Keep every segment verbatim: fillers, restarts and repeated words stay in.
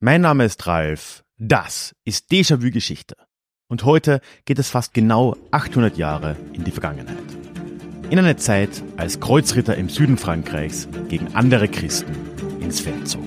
Mein Name ist Ralf, das ist Déjà-vu Geschichte und heute geht es fast genau achthundert Jahre in die Vergangenheit. In eine Zeit, als Kreuzritter im Süden Frankreichs gegen andere Christen ins Feld zogen.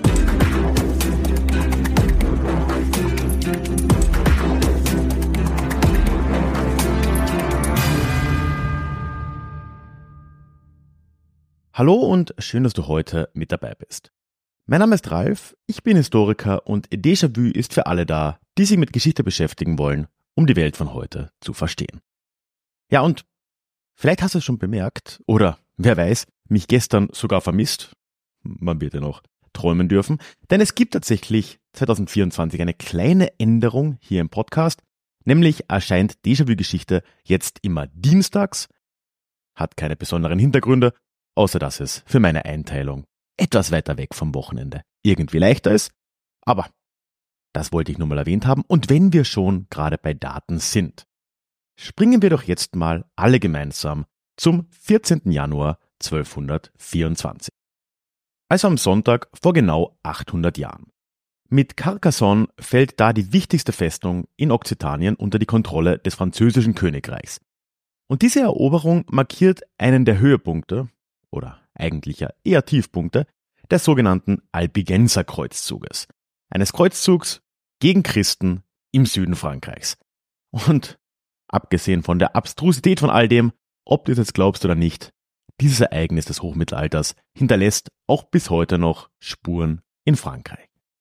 Hallo und schön, dass du heute mit dabei bist. Mein Name ist Ralf, ich bin Historiker und Déjà-vu ist für alle da, die sich mit Geschichte beschäftigen wollen, um die Welt von heute zu verstehen. Ja, und vielleicht hast du es schon bemerkt, oder wer weiß, mich gestern sogar vermisst. Man wird ja noch träumen dürfen, denn es gibt tatsächlich zwanzig vierundzwanzig eine kleine Änderung hier im Podcast, nämlich erscheint Déjà-vu Geschichte jetzt immer dienstags, hat keine besonderen Hintergründe, außer dass es für meine Einteilung etwas weiter weg vom Wochenende irgendwie leichter ist. Aber das wollte ich nur mal erwähnt haben. Und wenn wir schon gerade bei Daten sind, springen wir doch jetzt mal alle gemeinsam zum vierzehnten Januar zwölfhundertvierundzwanzig. Also am Sonntag vor genau achthundert Jahren. Mit Carcassonne fällt da die wichtigste Festung in Okzitanien unter die Kontrolle des französischen Königreichs. Und diese Eroberung markiert einen der Höhepunkte, oder eigentlich ja eher Tiefpunkte, des sogenannten Albigenser Kreuzzuges. Eines Kreuzzugs gegen Christen im Süden Frankreichs. Und abgesehen von der Abstrusität von all dem, ob du es jetzt glaubst oder nicht, dieses Ereignis des Hochmittelalters hinterlässt auch bis heute noch Spuren in Frankreich.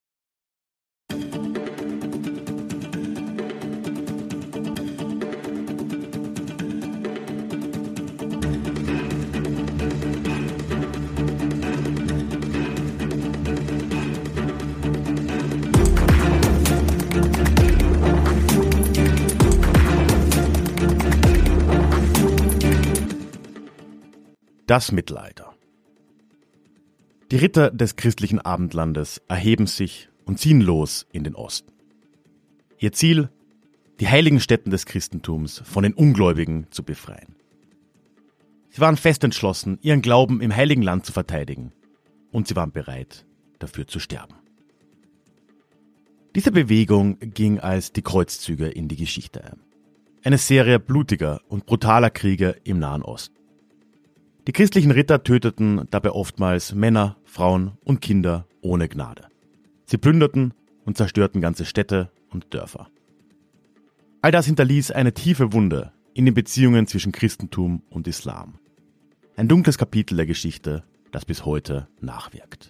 Das Mittelalter. Die Ritter des christlichen Abendlandes erheben sich und ziehen los in den Osten. Ihr Ziel: die heiligen Stätten des Christentums von den Ungläubigen zu befreien. Sie waren fest entschlossen, ihren Glauben im Heiligen Land zu verteidigen, und sie waren bereit, dafür zu sterben. Diese Bewegung ging als die Kreuzzüge in die Geschichte ein. Eine Serie blutiger und brutaler Kriege im Nahen Osten. Die christlichen Ritter töteten dabei oftmals Männer, Frauen und Kinder ohne Gnade. Sie plünderten und zerstörten ganze Städte und Dörfer. All das hinterließ eine tiefe Wunde in den Beziehungen zwischen Christentum und Islam. Ein dunkles Kapitel der Geschichte, das bis heute nachwirkt.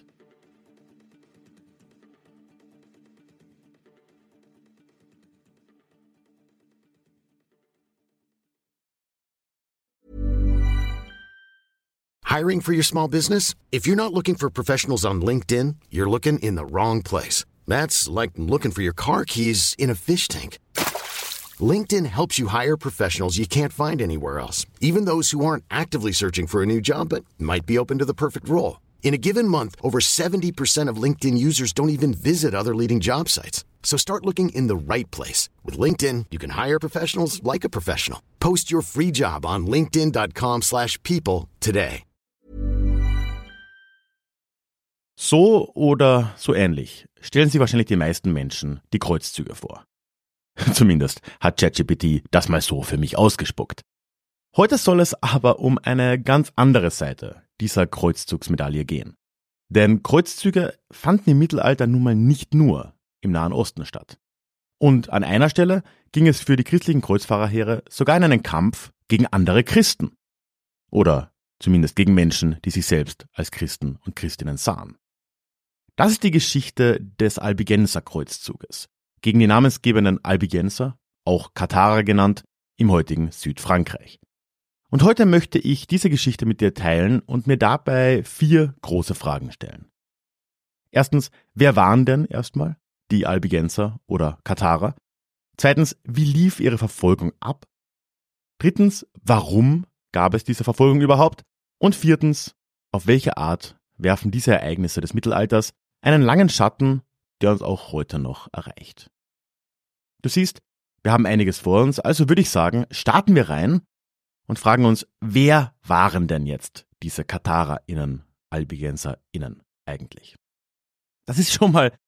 Hiring for your small business? If you're not looking for professionals on LinkedIn, you're looking in the wrong place. That's like looking for your car keys in a fish tank. LinkedIn helps you hire professionals you can't find anywhere else, even those who aren't actively searching for a new job but might be open to the perfect role. In a given month, over seventy percent of LinkedIn users don't even visit other leading job sites. So start looking in the right place. With LinkedIn, you can hire professionals like a professional. Post your free job on linkedin dot com slash people today. So oder so ähnlich stellen sich wahrscheinlich die meisten Menschen die Kreuzzüge vor. Zumindest hat ChatGPT das mal so für mich ausgespuckt. Heute soll es aber um eine ganz andere Seite dieser Kreuzzugsmedaille gehen. Denn Kreuzzüge fanden im Mittelalter nun mal nicht nur im Nahen Osten statt. Und an einer Stelle ging es für die christlichen Kreuzfahrerheere sogar in einen Kampf gegen andere Christen. Oder zumindest gegen Menschen, die sich selbst als Christen und Christinnen sahen. Das ist die Geschichte des Albigenser Kreuzzuges gegen die namensgebenden Albigenser, auch Katharer genannt, im heutigen Südfrankreich. Und heute möchte ich diese Geschichte mit dir teilen und mir dabei vier große Fragen stellen. Erstens, wer waren denn erstmal die Albigenser oder Katharer? Zweitens, wie lief ihre Verfolgung ab? Drittens, warum gab es diese Verfolgung überhaupt? Und viertens, auf welche Art werfen diese Ereignisse des Mittelalters einen langen Schatten, der uns auch heute noch erreicht. Du siehst, wir haben einiges vor uns, also würde ich sagen, starten wir rein und fragen uns, wer waren denn jetzt diese KatharerInnen, AlbigenserInnen eigentlich? Das ist schon mal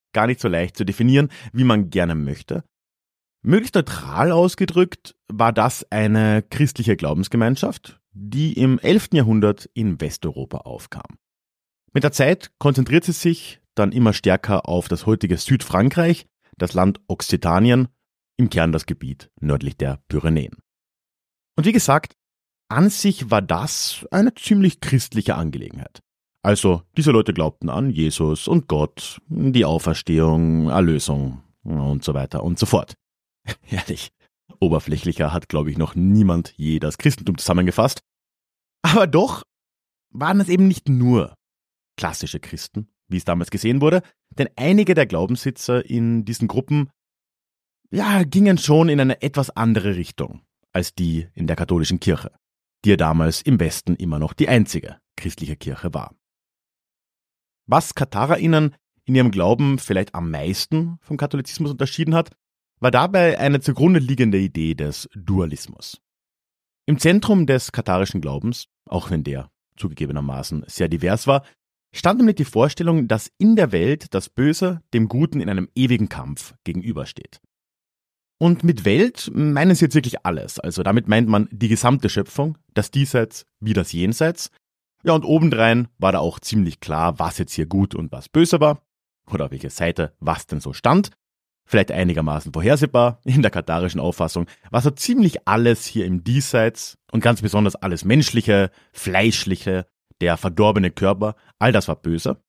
gar nicht so leicht zu definieren, wie man gerne möchte. Möglichst neutral ausgedrückt war das eine christliche Glaubensgemeinschaft, die im elften Jahrhundert in Westeuropa aufkam. Mit der Zeit konzentriert sie sich dann immer stärker auf das heutige Südfrankreich, das Land Okzitanien, im Kern das Gebiet nördlich der Pyrenäen. Und wie gesagt, an sich war das eine ziemlich christliche Angelegenheit. Also diese Leute glaubten an Jesus und Gott, die Auferstehung, Erlösung und so weiter und so fort. Ehrlich, oberflächlicher hat, glaube ich, noch niemand je das Christentum zusammengefasst. Aber doch waren es eben nicht nur klassische Christen, wie es damals gesehen wurde, denn einige der Glaubenssitzer in diesen Gruppen, ja, gingen schon in eine etwas andere Richtung als die in der katholischen Kirche, die ja damals im Westen immer noch die einzige christliche Kirche war. Was KatharerInnen in ihrem Glauben vielleicht am meisten vom Katholizismus unterschieden hat, war dabei eine zugrunde liegende Idee des Dualismus. Im Zentrum des katharischen Glaubens, auch wenn der zugegebenermaßen sehr divers war, stand nämlich die Vorstellung, dass in der Welt das Böse dem Guten in einem ewigen Kampf gegenübersteht. Und mit Welt meinen sie jetzt wirklich alles. Also damit meint man die gesamte Schöpfung, das Diesseits wie das Jenseits. Ja, und obendrein war da auch ziemlich klar, was jetzt hier gut und was böse war, oder auf welcher Seite was denn so stand. Vielleicht einigermaßen vorhersehbar in der katharischen Auffassung, war so ziemlich alles hier im Diesseits und ganz besonders alles Menschliche, Fleischliche, der verdorbene Körper, all das war böse.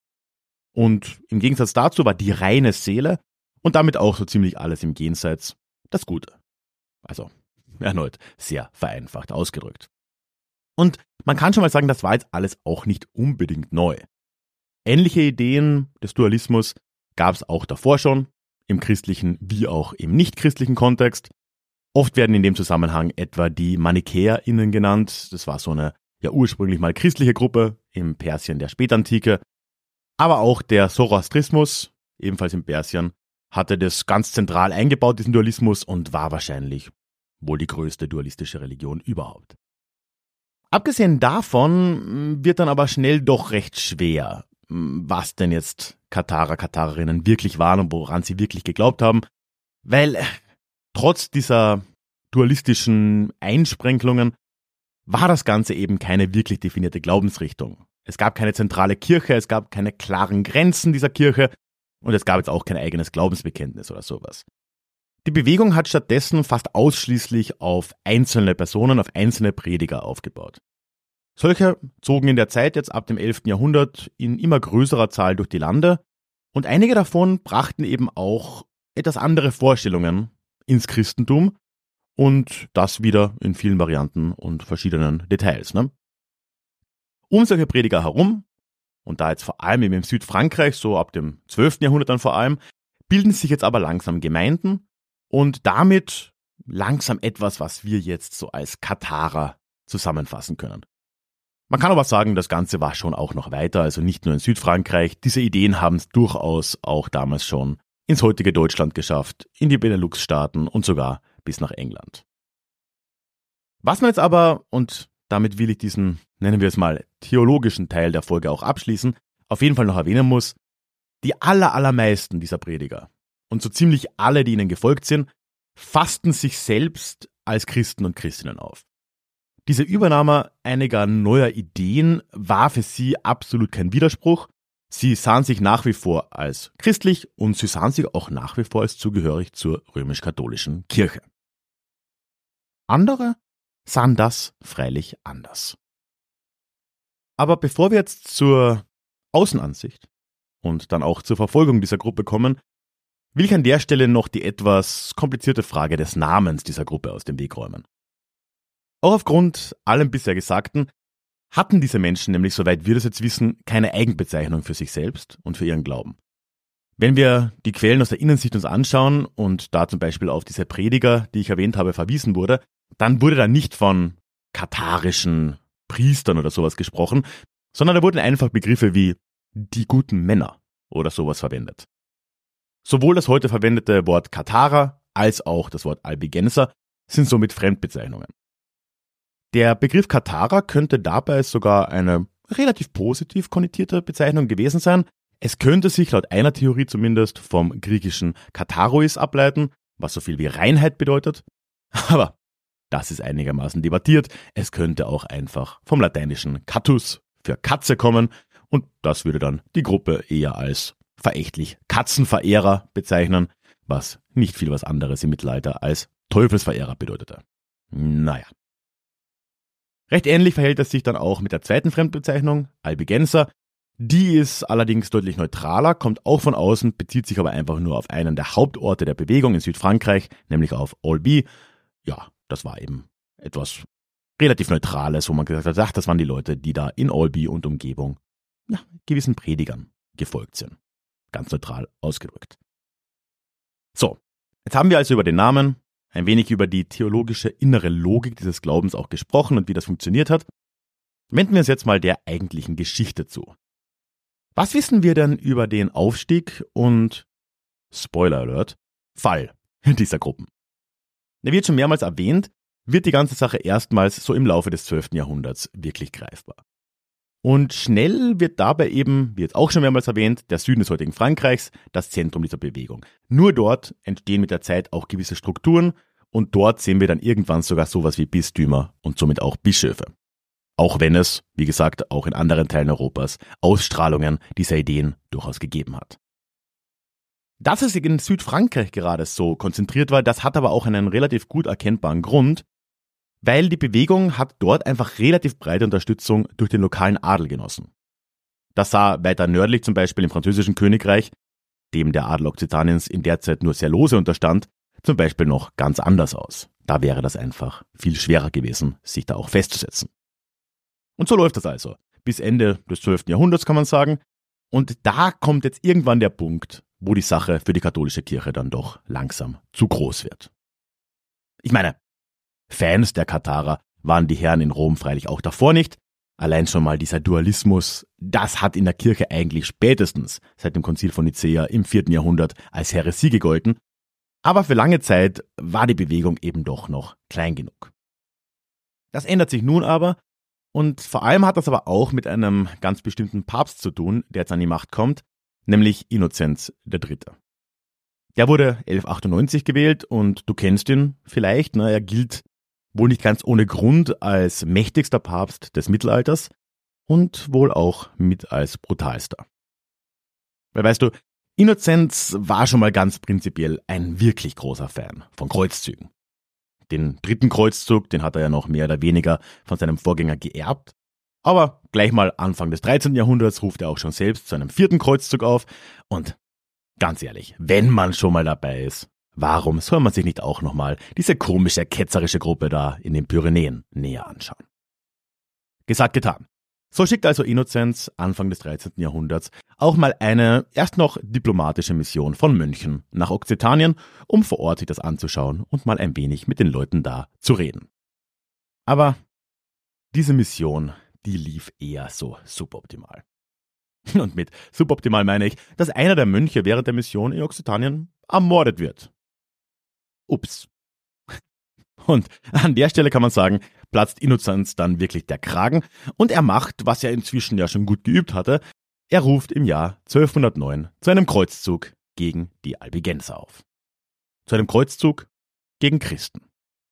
Und im Gegensatz dazu war die reine Seele und damit auch so ziemlich alles im Jenseits das Gute. Also erneut sehr vereinfacht ausgedrückt. Und man kann schon mal sagen, das war jetzt alles auch nicht unbedingt neu. Ähnliche Ideen des Dualismus gab es auch davor schon, im christlichen wie auch im nichtchristlichen Kontext. Oft werden in dem Zusammenhang etwa die ManichäerInnen genannt. Das war so eine ja ursprünglich mal christliche Gruppe im Persien der Spätantike. Aber auch der Zoroastrismus, ebenfalls im Persien, hatte das ganz zentral eingebaut, diesen Dualismus, und war wahrscheinlich wohl die größte dualistische Religion überhaupt. Abgesehen davon wird dann aber schnell doch recht schwer, was denn jetzt Katharer, Katharerinnen wirklich waren und woran sie wirklich geglaubt haben, weil trotz dieser dualistischen Einsprenkelungen war das Ganze eben keine wirklich definierte Glaubensrichtung. Es gab keine zentrale Kirche, es gab keine klaren Grenzen dieser Kirche und es gab jetzt auch kein eigenes Glaubensbekenntnis oder sowas. Die Bewegung hat stattdessen fast ausschließlich auf einzelne Personen, auf einzelne Prediger aufgebaut. Solche zogen in der Zeit jetzt ab dem elften Jahrhundert in immer größerer Zahl durch die Lande und einige davon brachten eben auch etwas andere Vorstellungen ins Christentum und das wieder in vielen Varianten und verschiedenen Details. Ne? Um solche Prediger herum, und da jetzt vor allem eben im Südfrankreich, so ab dem zwölften Jahrhundert dann vor allem, bilden sich jetzt aber langsam Gemeinden und damit langsam etwas, was wir jetzt so als Katharer zusammenfassen können. Man kann aber sagen, das Ganze war schon auch noch weiter, also nicht nur in Südfrankreich. Diese Ideen haben es durchaus auch damals schon ins heutige Deutschland geschafft, in die Benelux-Staaten und sogar bis nach England. Was man jetzt aber, und damit will ich diesen, nennen wir es mal, theologischen Teil der Folge auch abschließen, auf jeden Fall noch erwähnen muss, die aller, allermeisten dieser Prediger und so ziemlich alle, die ihnen gefolgt sind, fassten sich selbst als Christen und Christinnen auf. Diese Übernahme einiger neuer Ideen war für sie absolut kein Widerspruch. Sie sahen sich nach wie vor als christlich und sie sahen sich auch nach wie vor als zugehörig zur römisch-katholischen Kirche. Andere sahen das freilich anders. Aber bevor wir jetzt zur Außenansicht und dann auch zur Verfolgung dieser Gruppe kommen, will ich an der Stelle noch die etwas komplizierte Frage des Namens dieser Gruppe aus dem Weg räumen. Auch aufgrund allem bisher Gesagten hatten diese Menschen nämlich, soweit wir das jetzt wissen, keine Eigenbezeichnung für sich selbst und für ihren Glauben. Wenn wir die Quellen aus der Innensicht uns anschauen und da zum Beispiel auf diese Prediger, die ich erwähnt habe, verwiesen wurde, dann wurde da nicht von katharischen Priestern oder sowas gesprochen, sondern da wurden einfach Begriffe wie die guten Männer oder sowas verwendet. Sowohl das heute verwendete Wort Katharer als auch das Wort Albigenser sind somit Fremdbezeichnungen. Der Begriff Katharer könnte dabei sogar eine relativ positiv konnotierte Bezeichnung gewesen sein. Es könnte sich laut einer Theorie zumindest vom griechischen Katharois ableiten, was so viel wie Reinheit bedeutet. Aber das ist einigermaßen debattiert. Es könnte auch einfach vom lateinischen Catus für Katze kommen und das würde dann die Gruppe eher als verächtlich Katzenverehrer bezeichnen, was nicht viel was anderes im Mittelalter als Teufelsverehrer bedeutete. Naja. Recht ähnlich verhält es sich dann auch mit der zweiten Fremdbezeichnung, Albigenser. Die ist allerdings deutlich neutraler, kommt auch von außen, bezieht sich aber einfach nur auf einen der Hauptorte der Bewegung in Südfrankreich, nämlich auf Albi. Ja, das war eben etwas relativ Neutrales, wo man gesagt hat, ach, das waren die Leute, die da in Albi und Umgebung ja, gewissen Predigern gefolgt sind. Ganz neutral ausgedrückt. So, jetzt haben wir also über den Namen, ein wenig über die theologische innere Logik dieses Glaubens auch gesprochen und wie das funktioniert hat. Wenden wir uns jetzt mal der eigentlichen Geschichte zu. Was wissen wir denn über den Aufstieg und, Spoiler Alert, Fall dieser Gruppen? Da wird schon mehrmals erwähnt, wird die ganze Sache erstmals so im Laufe des zwölften Jahrhunderts wirklich greifbar. Und schnell wird dabei eben, wie jetzt auch schon mehrmals erwähnt, der Süden des heutigen Frankreichs das Zentrum dieser Bewegung. Nur dort entstehen mit der Zeit auch gewisse Strukturen und dort sehen wir dann irgendwann sogar sowas wie Bistümer und somit auch Bischöfe. Auch wenn es, wie gesagt, auch in anderen Teilen Europas Ausstrahlungen dieser Ideen durchaus gegeben hat. Dass es in Südfrankreich gerade so konzentriert war, das hat aber auch einen relativ gut erkennbaren Grund, weil die Bewegung hat dort einfach relativ breite Unterstützung durch den lokalen Adel genossen. Das sah weiter nördlich zum Beispiel im französischen Königreich, dem der Adel Okzitaniens in der Zeit nur sehr lose unterstand, zum Beispiel noch ganz anders aus. Da wäre das einfach viel schwerer gewesen, sich da auch festzusetzen. Und so läuft das also. Bis Ende des zwölften Jahrhunderts kann man sagen. Und da kommt jetzt irgendwann der Punkt, wo die Sache für die katholische Kirche dann doch langsam zu groß wird. Ich meine, Fans der Katharer waren die Herren in Rom freilich auch davor nicht. Allein schon mal dieser Dualismus, das hat in der Kirche eigentlich spätestens seit dem Konzil von Nicäa im vierten Jahrhundert als Häresie gegolten. Aber für lange Zeit war die Bewegung eben doch noch klein genug. Das ändert sich nun aber. Und vor allem hat das aber auch mit einem ganz bestimmten Papst zu tun, der jetzt an die Macht kommt, nämlich Innozenz der Dritte. Der wurde elfhundertachtundneunzig gewählt und du kennst ihn vielleicht, ne? Er gilt wohl nicht ganz ohne Grund als mächtigster Papst des Mittelalters und wohl auch mit als brutalster. Weil weißt du, Innozenz war schon mal ganz prinzipiell ein wirklich großer Fan von Kreuzzügen. Den dritten Kreuzzug, den hat er ja noch mehr oder weniger von seinem Vorgänger geerbt. Aber gleich mal Anfang des dreizehnten Jahrhunderts ruft er auch schon selbst zu einem vierten Kreuzzug auf. Und ganz ehrlich, wenn man schon mal dabei ist, warum soll man sich nicht auch nochmal diese komische, ketzerische Gruppe da in den Pyrenäen näher anschauen? Gesagt, getan. So schickt also Innozenz Anfang des dreizehnten Jahrhunderts auch mal eine erst noch diplomatische Mission von Mönchen nach Okzitanien, um vor Ort sich das anzuschauen und mal ein wenig mit den Leuten da zu reden. Aber diese Mission, die lief eher so suboptimal. Und mit suboptimal meine ich, dass einer der Mönche während der Mission in Okzitanien ermordet wird. Ups. Und an der Stelle kann man sagen, platzt Innozenz dann wirklich der Kragen und er macht, was er inzwischen ja schon gut geübt hatte, er ruft im Jahr zwölfhundertneun zu einem Kreuzzug gegen die Albigenser auf. Zu einem Kreuzzug gegen Christen.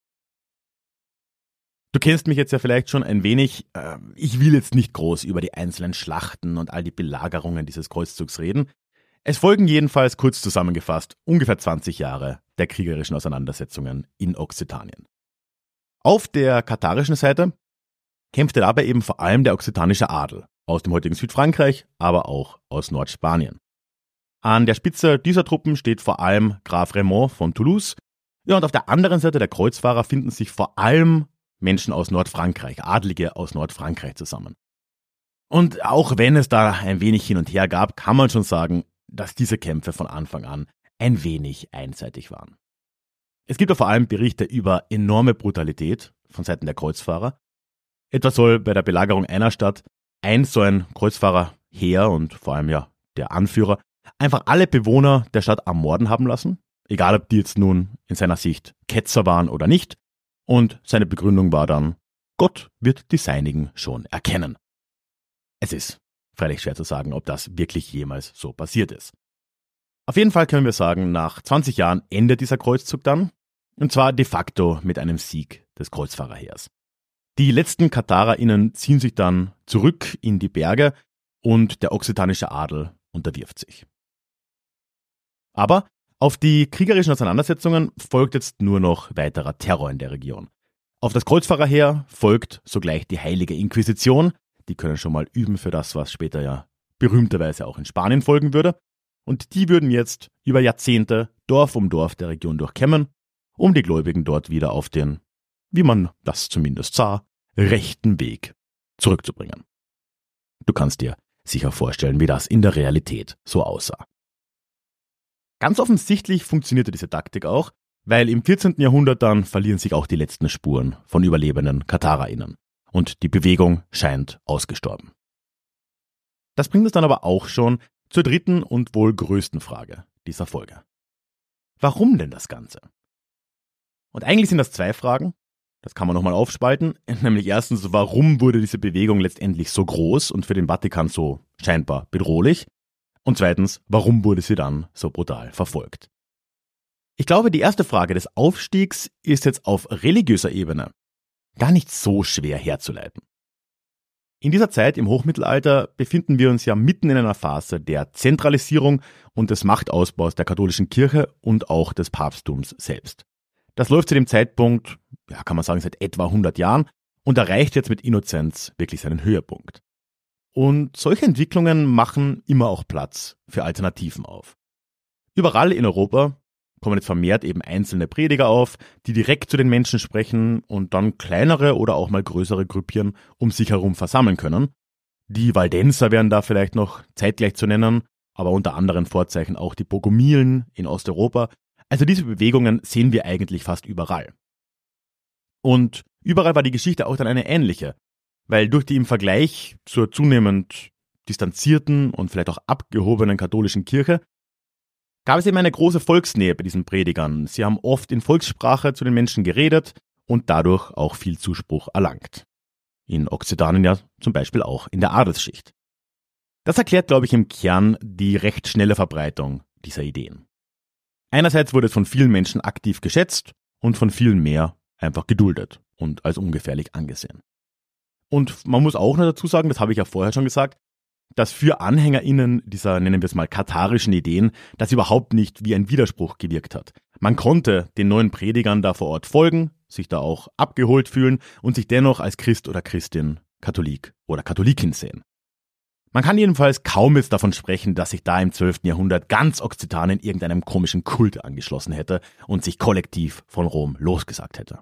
Du kennst mich jetzt ja vielleicht schon ein wenig, äh, ich will jetzt nicht groß über die einzelnen Schlachten und all die Belagerungen dieses Kreuzzugs reden. Es folgen jedenfalls, kurz zusammengefasst, ungefähr zwanzig Jahre der kriegerischen Auseinandersetzungen in Okzitanien. Auf der katharischen Seite kämpfte dabei eben vor allem der okzitanische Adel aus dem heutigen Südfrankreich, aber auch aus Nordspanien. An der Spitze dieser Truppen steht vor allem Graf Raymond von Toulouse. Ja, und auf der anderen Seite der Kreuzfahrer finden sich vor allem Menschen aus Nordfrankreich, Adlige aus Nordfrankreich zusammen. Und auch wenn es da ein wenig hin und her gab, kann man schon sagen, dass diese Kämpfe von Anfang an ein wenig einseitig waren. Es gibt ja vor allem Berichte über enorme Brutalität von Seiten der Kreuzfahrer. Etwa soll bei der Belagerung einer Stadt ein so ein Kreuzfahrerheer und vor allem ja der Anführer einfach alle Bewohner der Stadt ermorden haben lassen, egal ob die jetzt nun in seiner Sicht Ketzer waren oder nicht. Und seine Begründung war dann, Gott wird die Seinigen schon erkennen. Es ist Freilich schwer zu sagen, ob das wirklich jemals so passiert ist. Auf jeden Fall können wir sagen, nach zwanzig Jahren endet dieser Kreuzzug dann, und zwar de facto mit einem Sieg des Kreuzfahrerheers. Die letzten KatharerInnen ziehen sich dann zurück in die Berge und der okzitanische Adel unterwirft sich. Aber auf die kriegerischen Auseinandersetzungen folgt jetzt nur noch weiterer Terror in der Region. Auf das Kreuzfahrerheer folgt sogleich die Heilige Inquisition. Die können schon mal üben für das, was später ja berühmterweise auch in Spanien folgen würde. Und die würden jetzt über Jahrzehnte Dorf um Dorf der Region durchkämmen, um die Gläubigen dort wieder auf den, wie man das zumindest sah, rechten Weg zurückzubringen. Du kannst dir sicher vorstellen, wie das in der Realität so aussah. Ganz offensichtlich funktionierte diese Taktik auch, weil im vierzehnten Jahrhundert dann verlieren sich auch die letzten Spuren von überlebenden KatharerInnen und die Bewegung scheint ausgestorben. Das bringt uns dann aber auch schon zur dritten und wohl größten Frage dieser Folge. Warum denn das Ganze? Und eigentlich sind das zwei Fragen, das kann man nochmal aufspalten, nämlich erstens, warum wurde diese Bewegung letztendlich so groß und für den Vatikan so scheinbar bedrohlich? Und zweitens, warum wurde sie dann so brutal verfolgt? Ich glaube, die erste Frage des Aufstiegs ist jetzt auf religiöser Ebene gar nicht so schwer herzuleiten. In dieser Zeit im Hochmittelalter befinden wir uns ja mitten in einer Phase der Zentralisierung und des Machtausbaus der katholischen Kirche und auch des Papsttums selbst. Das läuft zu dem Zeitpunkt, ja, kann man sagen, seit etwa hundert Jahren und erreicht jetzt mit Innozenz wirklich seinen Höhepunkt. Und solche Entwicklungen machen immer auch Platz für Alternativen auf. Überall in Europa kommen jetzt vermehrt eben einzelne Prediger auf, die direkt zu den Menschen sprechen und dann kleinere oder auch mal größere Grüppchen um sich herum versammeln können. Die Waldenser wären da vielleicht noch zeitgleich zu nennen, aber unter anderen Vorzeichen auch die Bogomilen in Osteuropa. Also diese Bewegungen sehen wir eigentlich fast überall. Und überall war die Geschichte auch dann eine ähnliche, weil durch die im Vergleich zur zunehmend distanzierten und vielleicht auch abgehobenen katholischen Kirche gab es eben eine große Volksnähe bei diesen Predigern. Sie haben oft in Volkssprache zu den Menschen geredet und dadurch auch viel Zuspruch erlangt. In Okzitanien ja zum Beispiel auch in der Adelsschicht. Das erklärt, glaube ich, im Kern die recht schnelle Verbreitung dieser Ideen. Einerseits wurde es von vielen Menschen aktiv geschätzt und von vielen mehr einfach geduldet und als ungefährlich angesehen. Und man muss auch noch dazu sagen, das habe ich ja vorher schon gesagt, dass für AnhängerInnen dieser, nennen wir es mal, katharischen Ideen, das überhaupt nicht wie ein Widerspruch gewirkt hat. Man konnte den neuen Predigern da vor Ort folgen, sich da auch abgeholt fühlen und sich dennoch als Christ oder Christin, Katholik oder Katholikin sehen. Man kann jedenfalls kaum jetzt davon sprechen, dass sich da im zwölften Jahrhundert ganz Okzitanien irgendeinem komischen Kult angeschlossen hätte und sich kollektiv von Rom losgesagt hätte.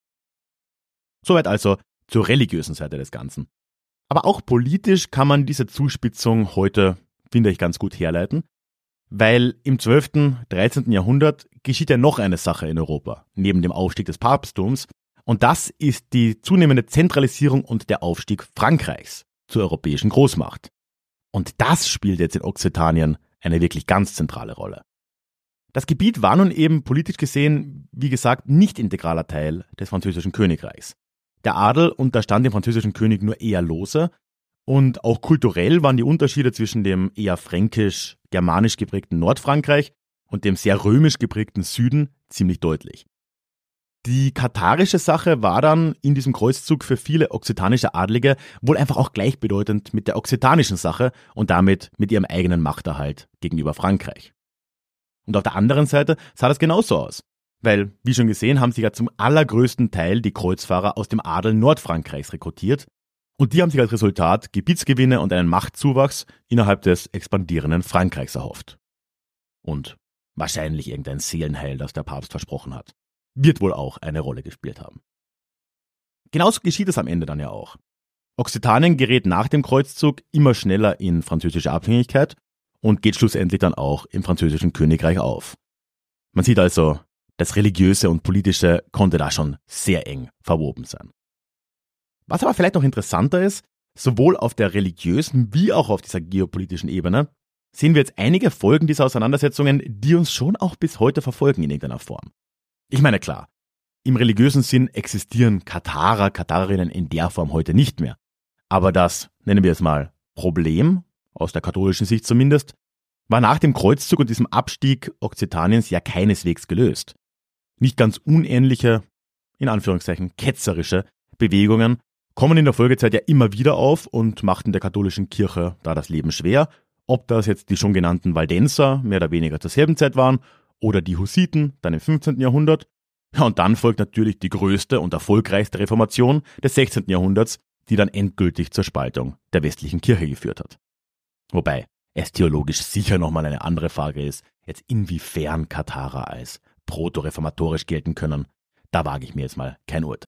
Soweit also zur religiösen Seite des Ganzen. Aber auch politisch kann man diese Zuspitzung heute, finde ich, ganz gut herleiten, weil im zwölften, dreizehnten Jahrhundert geschieht ja noch eine Sache in Europa, neben dem Aufstieg des Papsttums, und das ist die zunehmende Zentralisierung und der Aufstieg Frankreichs zur europäischen Großmacht. Und das spielt jetzt in Okzitanien eine wirklich ganz zentrale Rolle. Das Gebiet war nun eben politisch gesehen, wie gesagt, nicht integraler Teil des französischen Königreichs. Der Adel unterstand dem französischen König nur eher lose und auch kulturell waren die Unterschiede zwischen dem eher fränkisch-germanisch geprägten Nordfrankreich und dem sehr römisch geprägten Süden ziemlich deutlich. Die katharische Sache war dann in diesem Kreuzzug für viele okzitanische Adlige wohl einfach auch gleichbedeutend mit der okzitanischen Sache und damit mit ihrem eigenen Machterhalt gegenüber Frankreich. Und auf der anderen Seite sah das genauso aus. Weil, wie schon gesehen, haben sich ja zum allergrößten Teil die Kreuzfahrer aus dem Adel Nordfrankreichs rekrutiert und die haben sich als Resultat Gebietsgewinne und einen Machtzuwachs innerhalb des expandierenden Frankreichs erhofft. Und wahrscheinlich irgendein Seelenheil, das der Papst versprochen hat. Wird wohl auch eine Rolle gespielt haben. Genauso geschieht es am Ende dann ja auch. Okzitanien gerät nach dem Kreuzzug immer schneller in französische Abhängigkeit und geht schlussendlich dann auch im französischen Königreich auf. Man sieht also, das Religiöse und Politische konnte da schon sehr eng verwoben sein. Was aber vielleicht noch interessanter ist, sowohl auf der religiösen wie auch auf dieser geopolitischen Ebene, sehen wir jetzt einige Folgen dieser Auseinandersetzungen, die uns schon auch bis heute verfolgen in irgendeiner Form. Ich meine, klar, im religiösen Sinn existieren Katharer, Katharerinnen in der Form heute nicht mehr. Aber das, nennen wir es mal, Problem, aus der katholischen Sicht zumindest, war nach dem Kreuzzug und diesem Abstieg Okzitaniens ja keineswegs gelöst. Nicht ganz unähnliche, in Anführungszeichen ketzerische Bewegungen kommen in der Folgezeit ja immer wieder auf und machten der katholischen Kirche da das Leben schwer. Ob das jetzt die schon genannten Waldenser mehr oder weniger zur selben Zeit waren oder die Hussiten dann im fünfzehnten Jahrhundert. Ja, und dann folgt natürlich die größte und erfolgreichste Reformation des sechzehnten Jahrhunderts, die dann endgültig zur Spaltung der westlichen Kirche geführt hat. Wobei es theologisch sicher nochmal eine andere Frage ist, jetzt inwiefern Katharer als proto-reformatorisch gelten können. Da wage ich mir jetzt mal kein Urteil.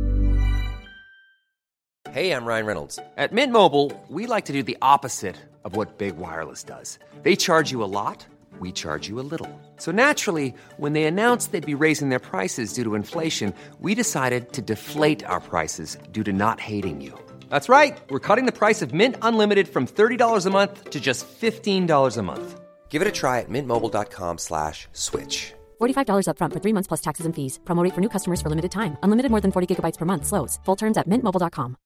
Hey, I'm Ryan Reynolds. At Mint Mobile, we like to do the opposite of what Big Wireless does. They charge you a lot, we charge you a little. So naturally, when they announced they'd be raising their prices due to inflation, we decided to deflate our prices due to not hating you. That's right. We're cutting the price of Mint Unlimited from thirty dollars a month to just fifteen dollars a month. Give it a try at mintmobile.com slash switch. forty-five dollars up front for three months plus taxes and fees. Promo rate for new customers for limited time. Unlimited more than forty gigabytes per month. Slows full terms at mint mobile dot com.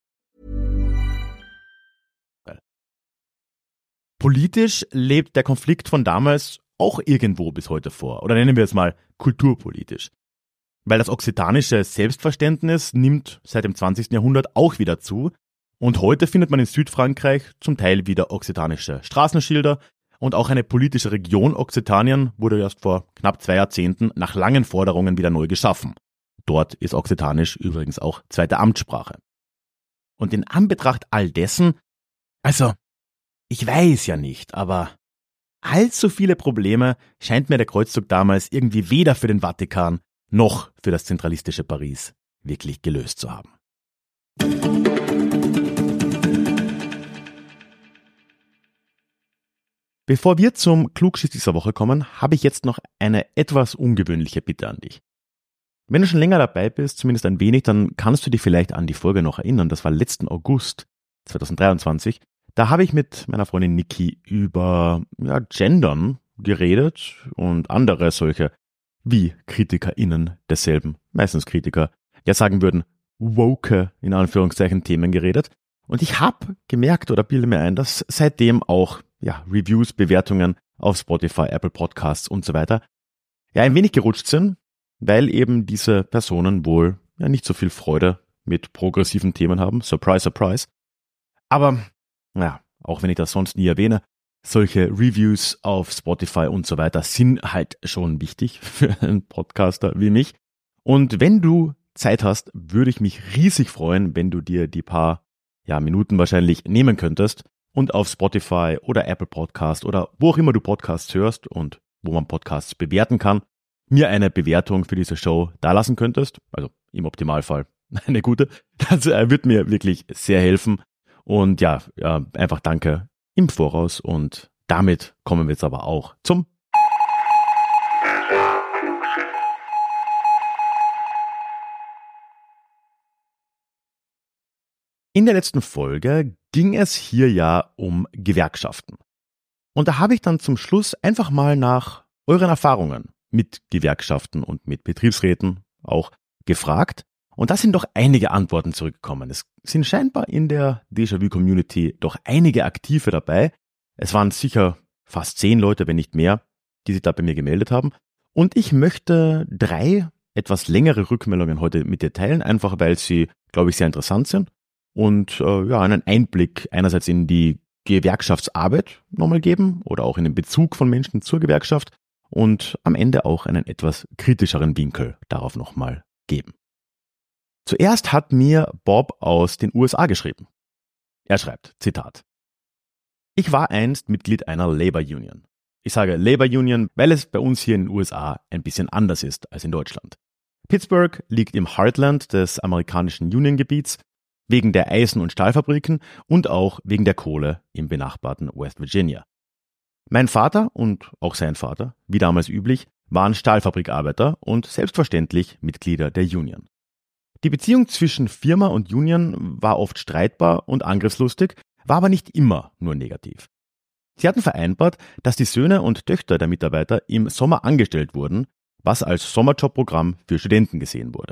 Politisch lebt der Konflikt von damals auch irgendwo bis heute vor. Oder nennen wir es mal kulturpolitisch. Weil das okzitanische Selbstverständnis nimmt seit dem zwanzigsten Jahrhundert auch wieder zu. Und heute findet man in Südfrankreich zum Teil wieder okzitanische Straßenschilder. Und auch eine politische Region Okzitanien wurde erst vor knapp zwei Jahrzehnten nach langen Forderungen wieder neu geschaffen. Dort ist Okzitanisch übrigens auch zweite Amtssprache. Und in Anbetracht all dessen, also, ich weiß ja nicht, aber allzu viele Probleme scheint mir der Kreuzzug damals irgendwie weder für den Vatikan noch für das zentralistische Paris wirklich gelöst zu haben. Bevor wir zum Klugschiss dieser Woche kommen, habe ich jetzt noch eine etwas ungewöhnliche Bitte an dich. Wenn du schon länger dabei bist, zumindest ein wenig, dann kannst du dich vielleicht an die Folge noch erinnern. Das war letzten August zweitausenddreiundzwanzig. Da habe ich mit meiner Freundin Niki über ja, Gendern geredet und andere solche, wie KritikerInnen desselben, meistens Kritiker, ja sagen würden, woke, in Anführungszeichen, Themen geredet. Und ich habe gemerkt oder bilde mir ein, dass seitdem auch ja, Reviews, Bewertungen auf Spotify, Apple Podcasts und so weiter ja ein wenig gerutscht sind, weil eben diese Personen wohl ja nicht so viel Freude mit progressiven Themen haben. Surprise, surprise. Aber ja, auch wenn ich das sonst nie erwähne, solche Reviews auf Spotify und so weiter sind halt schon wichtig für einen Podcaster wie mich. Und wenn du Zeit hast, würde ich mich riesig freuen, wenn du dir die paar ja, Minuten wahrscheinlich nehmen könntest und auf Spotify oder Apple Podcast oder wo auch immer du Podcasts hörst und wo man Podcasts bewerten kann, mir eine Bewertung für diese Show dalassen könntest. Also im Optimalfall eine gute. Das wird mir wirklich sehr helfen. Und ja, ja, einfach danke im Voraus. Und damit kommen wir jetzt aber auch zum In der letzten Folge ging es hier ja um Gewerkschaften. Und da habe ich dann zum Schluss einfach mal nach euren Erfahrungen mit Gewerkschaften und mit Betriebsräten auch gefragt. Und da sind doch einige Antworten zurückgekommen. Es sind scheinbar in der Déjà-vu-Community doch einige Aktive dabei. Es waren sicher fast zehn Leute, wenn nicht mehr, die sich da bei mir gemeldet haben. Und ich möchte drei etwas längere Rückmeldungen heute mit dir teilen, einfach weil sie, glaube ich, sehr interessant sind. Und äh, ja, einen Einblick einerseits in die Gewerkschaftsarbeit nochmal geben oder auch in den Bezug von Menschen zur Gewerkschaft und am Ende auch einen etwas kritischeren Winkel darauf nochmal geben. Zuerst hat mir Bob aus den U S A geschrieben. Er schreibt, Zitat: Ich war einst Mitglied einer Labor Union. Ich sage Labor Union, weil es bei uns hier in den U S A ein bisschen anders ist als in Deutschland. Pittsburgh liegt im Heartland des amerikanischen Uniongebiets, wegen der Eisen- und Stahlfabriken und auch wegen der Kohle im benachbarten West Virginia. Mein Vater und auch sein Vater, wie damals üblich, waren Stahlfabrikarbeiter und selbstverständlich Mitglieder der Union. Die Beziehung zwischen Firma und Union war oft streitbar und angriffslustig, war aber nicht immer nur negativ. Sie hatten vereinbart, dass die Söhne und Töchter der Mitarbeiter im Sommer angestellt wurden, was als Sommerjobprogramm für Studenten gesehen wurde.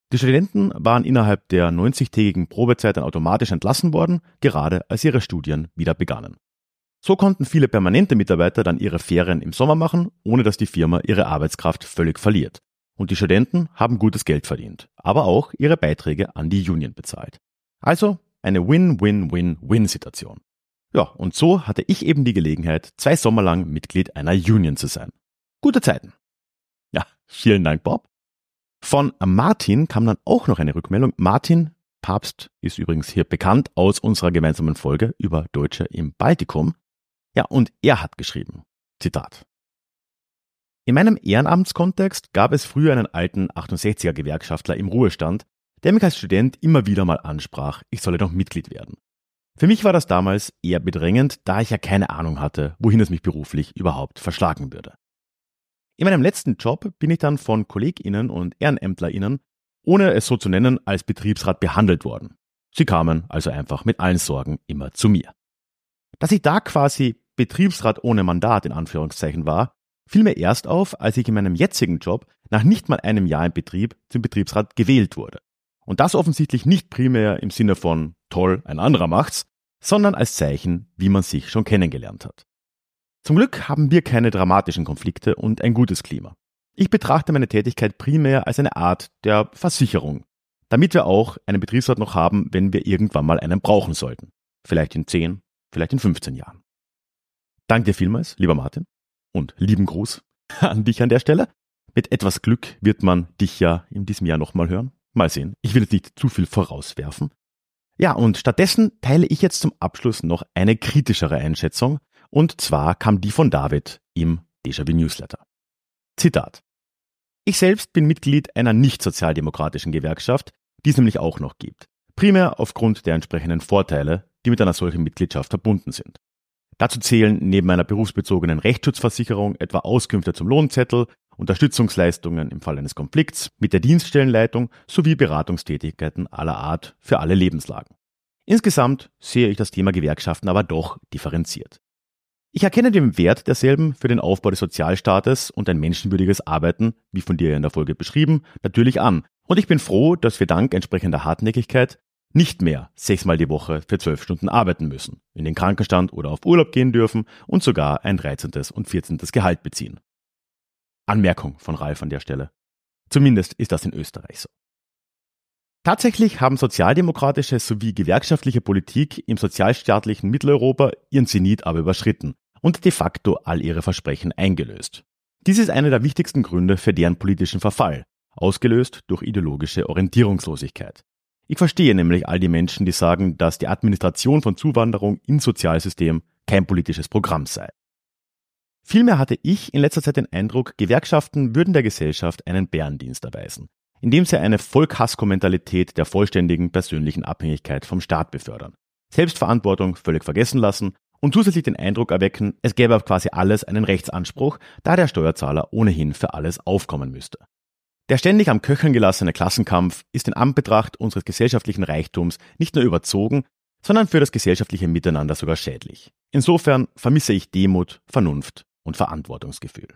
Die Studenten waren innerhalb der neunzigtägigen Probezeit dann automatisch entlassen worden, gerade als ihre Studien wieder begannen. So konnten viele permanente Mitarbeiter dann ihre Ferien im Sommer machen, ohne dass die Firma ihre Arbeitskraft völlig verliert. Und die Studenten haben gutes Geld verdient, aber auch ihre Beiträge an die Union bezahlt. Also eine Win-Win-Win-Win-Situation. Ja, und so hatte ich eben die Gelegenheit, zwei Sommer lang Mitglied einer Union zu sein. Gute Zeiten. Ja, vielen Dank, Bob. Von Martin kam dann auch noch eine Rückmeldung. Martin Papst ist übrigens hier bekannt aus unserer gemeinsamen Folge über Deutsche im Baltikum. Ja, und er hat geschrieben, Zitat: In meinem Ehrenamtskontext gab es früher einen alten achtundsechziger Gewerkschaftler im Ruhestand, der mich als Student immer wieder mal ansprach, ich solle doch Mitglied werden. Für mich war das damals eher bedrängend, da ich ja keine Ahnung hatte, wohin es mich beruflich überhaupt verschlagen würde. In meinem letzten Job bin ich dann von KollegInnen und EhrenämtlerInnen, ohne es so zu nennen, als Betriebsrat behandelt worden. Sie kamen also einfach mit allen Sorgen immer zu mir. Dass ich da quasi Betriebsrat ohne Mandat in Anführungszeichen war, fiel mir erst auf, als ich in meinem jetzigen Job nach nicht mal einem Jahr im Betrieb zum Betriebsrat gewählt wurde. Und das offensichtlich nicht primär im Sinne von toll, ein anderer macht's, sondern als Zeichen, wie man sich schon kennengelernt hat. Zum Glück haben wir keine dramatischen Konflikte und ein gutes Klima. Ich betrachte meine Tätigkeit primär als eine Art der Versicherung, damit wir auch einen Betriebsrat noch haben, wenn wir irgendwann mal einen brauchen sollten. Vielleicht in zehn, vielleicht in fünfzehn Jahren. Danke dir vielmals, lieber Martin, und lieben Gruß an dich an der Stelle. Mit etwas Glück wird man dich ja in diesem Jahr nochmal hören. Mal sehen, ich will jetzt nicht zu viel vorauswerfen. Ja, und stattdessen teile ich jetzt zum Abschluss noch eine kritischere Einschätzung, und zwar kam die von David im Déjà-vu Newsletter. Zitat: Ich selbst bin Mitglied einer nicht sozialdemokratischen Gewerkschaft, die es nämlich auch noch gibt. Primär aufgrund der entsprechenden Vorteile, die mit einer solchen Mitgliedschaft verbunden sind. Dazu zählen neben einer berufsbezogenen Rechtsschutzversicherung etwa Auskünfte zum Lohnzettel, Unterstützungsleistungen im Fall eines Konflikts mit der Dienststellenleitung sowie Beratungstätigkeiten aller Art für alle Lebenslagen. Insgesamt sehe ich das Thema Gewerkschaften aber doch differenziert. Ich erkenne den Wert derselben für den Aufbau des Sozialstaates und ein menschenwürdiges Arbeiten, wie von dir in der Folge beschrieben, natürlich an. Und ich bin froh, dass wir dank entsprechender Hartnäckigkeit nicht mehr sechsmal die Woche für zwölf Stunden arbeiten müssen, in den Krankenstand oder auf Urlaub gehen dürfen und sogar ein dreizehntes und vierzehntes Gehalt beziehen. Anmerkung von Ralf an der Stelle. Zumindest ist das in Österreich so. Tatsächlich haben sozialdemokratische sowie gewerkschaftliche Politik im sozialstaatlichen Mitteleuropa ihren Zenit aber überschritten und de facto all ihre Versprechen eingelöst. Dies ist einer der wichtigsten Gründe für deren politischen Verfall, ausgelöst durch ideologische Orientierungslosigkeit. Ich verstehe nämlich all die Menschen, die sagen, dass die Administration von Zuwanderung ins Sozialsystem kein politisches Programm sei. Vielmehr hatte ich in letzter Zeit den Eindruck, Gewerkschaften würden der Gesellschaft einen Bärendienst erweisen, indem sie eine Vollkasko-Mentalität der vollständigen persönlichen Abhängigkeit vom Staat befördern, Selbstverantwortung völlig vergessen lassen und zusätzlich den Eindruck erwecken, es gäbe auf quasi alles einen Rechtsanspruch, da der Steuerzahler ohnehin für alles aufkommen müsste. Der ständig am Köcheln gelassene Klassenkampf ist in Anbetracht unseres gesellschaftlichen Reichtums nicht nur überzogen, sondern für das gesellschaftliche Miteinander sogar schädlich. Insofern vermisse ich Demut, Vernunft und Verantwortungsgefühl.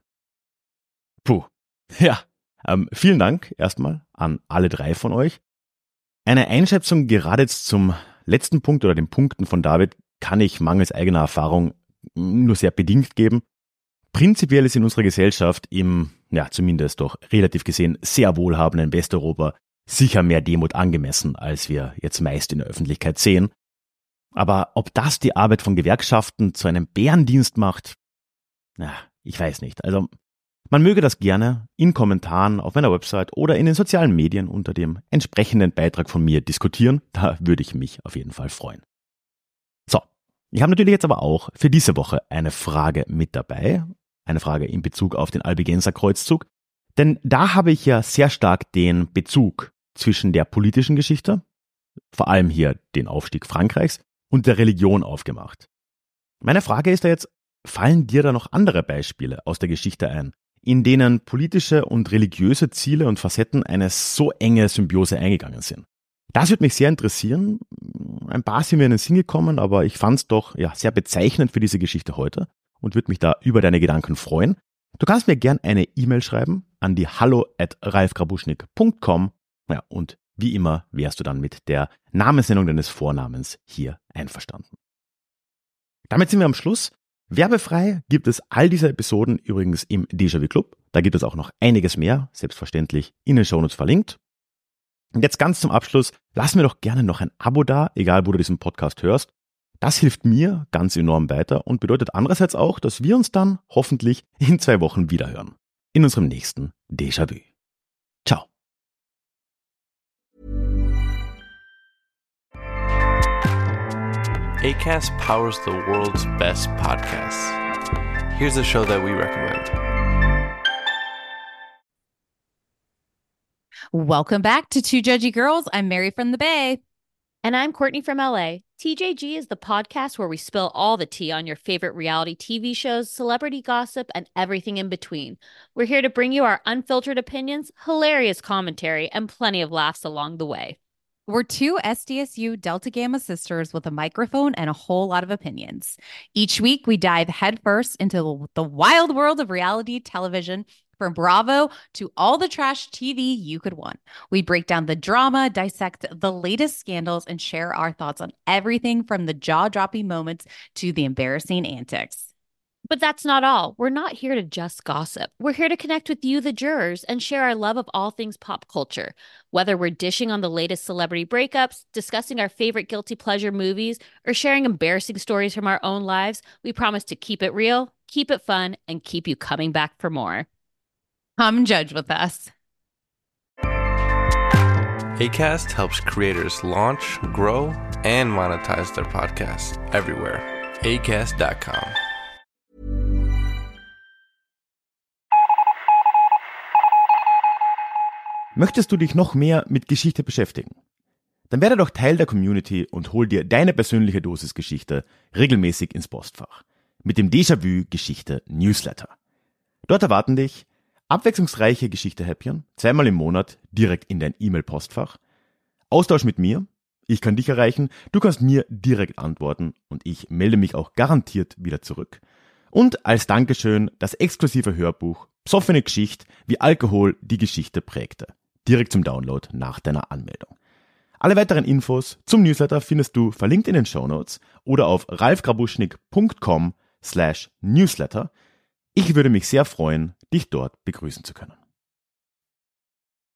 Puh, ja, ähm, vielen Dank erstmal an alle drei von euch. Eine Einschätzung gerade jetzt zum letzten Punkt oder den Punkten von David kann ich mangels eigener Erfahrung nur sehr bedingt geben. Prinzipiell ist in unserer Gesellschaft im, ja zumindest doch relativ gesehen, sehr wohlhabenden Westeuropa sicher mehr Demut angemessen, als wir jetzt meist in der Öffentlichkeit sehen. Aber ob das die Arbeit von Gewerkschaften zu einem Bärendienst macht, na, ich weiß nicht. Also man möge das gerne in Kommentaren auf meiner Website oder in den sozialen Medien unter dem entsprechenden Beitrag von mir diskutieren. Da würde ich mich auf jeden Fall freuen. So, ich habe natürlich jetzt aber auch für diese Woche eine Frage mit dabei. Eine Frage in Bezug auf den Albigenser Kreuzzug. Denn da habe ich ja sehr stark den Bezug zwischen der politischen Geschichte, vor allem hier den Aufstieg Frankreichs, und der Religion aufgemacht. Meine Frage ist da jetzt, fallen dir da noch andere Beispiele aus der Geschichte ein, in denen politische und religiöse Ziele und Facetten eine so enge Symbiose eingegangen sind? Das würde mich sehr interessieren. Ein paar sind mir in den Sinn gekommen, aber ich fand es doch ja, sehr bezeichnend für diese Geschichte heute und würde mich da über deine Gedanken freuen. Du kannst mir gern eine E-Mail schreiben an die hallo at ralfgrabuschnik punkt com Ja, und wie immer wärst du dann mit der Namensnennung deines Vornamens hier einverstanden. Damit sind wir am Schluss. Werbefrei gibt es all diese Episoden übrigens im Déjà-vu Club. Da gibt es auch noch einiges mehr, selbstverständlich in den Shownotes verlinkt. Und jetzt ganz zum Abschluss, lass mir doch gerne noch ein Abo da, egal wo du diesen Podcast hörst. Das hilft mir ganz enorm weiter und bedeutet andererseits auch, dass wir uns dann hoffentlich in zwei Wochen wiederhören. In unserem nächsten Déjà-vu. Ciao. Acast powers the world's best podcasts. Here's a show that we recommend. Welcome back to Two Judgy Girls. I'm Mary from the Bay. And I'm Courtney from L A. T J G is the podcast where we spill all the tea on your favorite reality T V shows, celebrity gossip, and everything in between. We're here to bring you our unfiltered opinions, hilarious commentary, and plenty of laughs along the way. We're two S D S U Delta Gamma sisters with a microphone and a whole lot of opinions. Each week, we dive headfirst into the wild world of reality television, from Bravo to all the trash T V you could want. We break down the drama, dissect the latest scandals, and share our thoughts on everything from the jaw-dropping moments to the embarrassing antics. But that's not all. We're not here to just gossip. We're here to connect with you, the jurors, and share our love of all things pop culture. Whether we're dishing on the latest celebrity breakups, discussing our favorite guilty pleasure movies, or sharing embarrassing stories from our own lives, we promise to keep it real, keep it fun, and keep you coming back for more. Come judge with us. Acast helps creators launch, grow, and monetize their podcasts everywhere. acast dot com. Möchtest du dich noch mehr mit Geschichte beschäftigen? Dann werde doch Teil der Community und hol dir deine persönliche Dosis Geschichte regelmäßig ins Postfach. Mit dem Déjà-vu Geschichte Newsletter. Dort erwarten dich abwechslungsreiche Geschichte-Häppchen, zweimal im Monat direkt in dein E-Mail-Postfach. Austausch mit mir, ich kann dich erreichen, du kannst mir direkt antworten und ich melde mich auch garantiert wieder zurück. Und als Dankeschön das exklusive Hörbuch Psoffene Geschichte, wie Alkohol die Geschichte prägte. Direkt zum Download nach deiner Anmeldung. Alle weiteren Infos zum Newsletter findest du verlinkt in den Shownotes oder auf ralfgrabuschnik punkt com slash newsletter. Ich würde mich sehr freuen, dich dort begrüßen zu können.